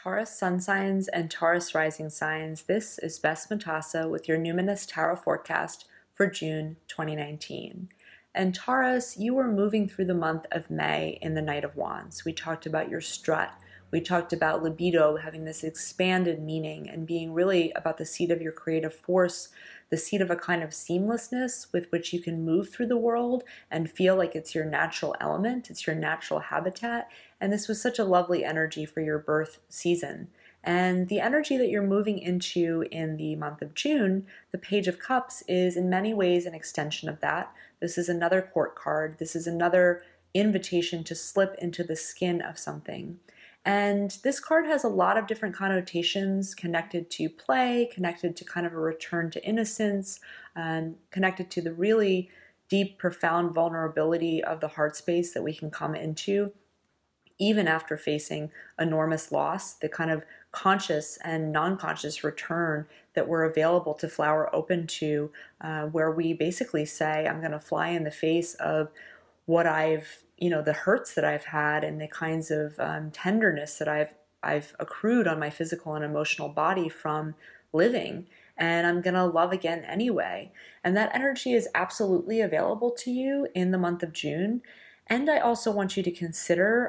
Taurus sun signs and Taurus rising signs, this is Bess Matassa with your Numinous Tarot forecast for June 2019. And Taurus, you were moving through the month of May in the Knight of Wands. We talked about your strut. We talked about libido having this expanded meaning and being really about the seat of your creative force, the seat of a kind of seamlessness with which you can move through the world and feel like it's your natural element, it's your natural habitat. And this was such a lovely energy for your birth season. And the energy that you're moving into in the month of June, the Page of Cups, is in many ways an extension of that. This is another court card. This is another invitation to slip into the skin of something. And this card has a lot of different connotations connected to play, connected to kind of a return to innocence, and connected to the really deep, profound vulnerability of the heart space that we can come into even after facing enormous loss, the kind of conscious and non-conscious return that we're available to flower open to, where we basically say, I'm going to fly in the face of what the hurts that I've had and the kinds of tenderness that I've accrued on my physical and emotional body from living, and I'm going to love again anyway. And that energy is absolutely available to you in the month of June. And I also want you to consider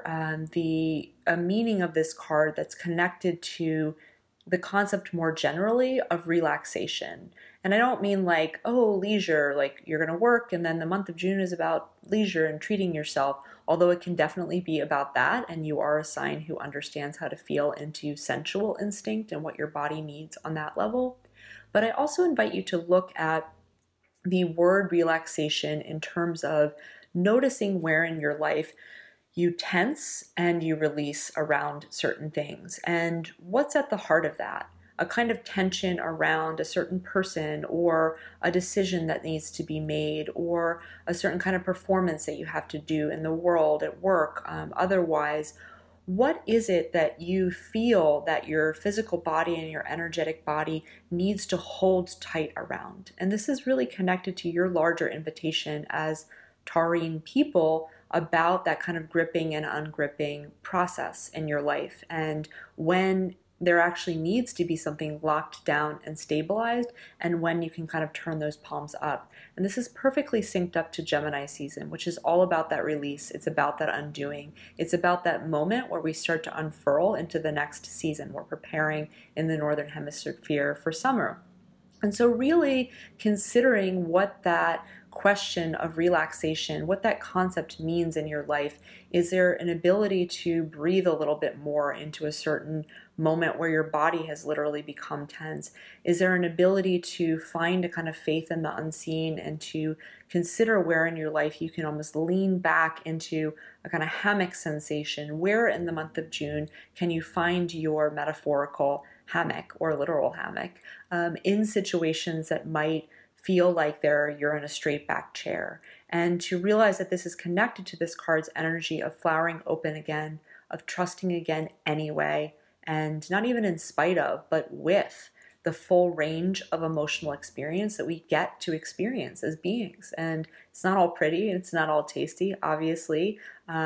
the meaning of this card that's connected to the concept more generally of relaxation. And I don't mean like, oh, leisure, like you're going to work and then the month of June is about leisure and treating yourself, although it can definitely be about that. And you are a sign who understands how to feel into sensual instinct and what your body needs on that level. But I also invite you to look at the word relaxation in terms of noticing where in your life you tense and you release around certain things. And what's at the heart of that? A kind of tension around a certain person or a decision that needs to be made or a certain kind of performance that you have to do in the world, at work, otherwise. What is it that you feel that your physical body and your energetic body needs to hold tight around? And this is really connected to your larger invitation as Taurine people about that kind of gripping and ungripping process in your life, and when there actually needs to be something locked down and stabilized, and when you can kind of turn those palms up. And this is perfectly synced up to Gemini season, which is all about that release. It's about that undoing. It's about that moment where we start to unfurl into the next season. We're preparing in the Northern Hemisphere for summer. And so really considering what that question of relaxation, what that concept means in your life. Is there an ability to breathe a little bit more into a certain moment where your body has literally become tense? Is there an ability to find a kind of faith in the unseen and to consider where in your life you can almost lean back into a kind of hammock sensation? Where in the month of June can you find your metaphorical hammock or literal hammock in situations that might feel like you're in a straight back chair, and to realize that this is connected to this card's energy of flowering open again, of trusting again anyway, and not even in spite of, but with the full range of emotional experience that we get to experience as beings. And it's not all pretty, and it's not all tasty, obviously,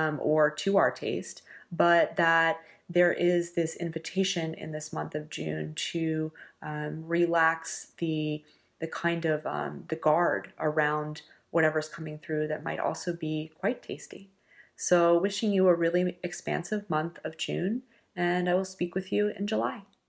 or to our taste, but that there is this invitation in this month of June to relax the kind of the guard around whatever's coming through that might also be quite tasty. So wishing you a really expansive month of June, and I will speak with you in July.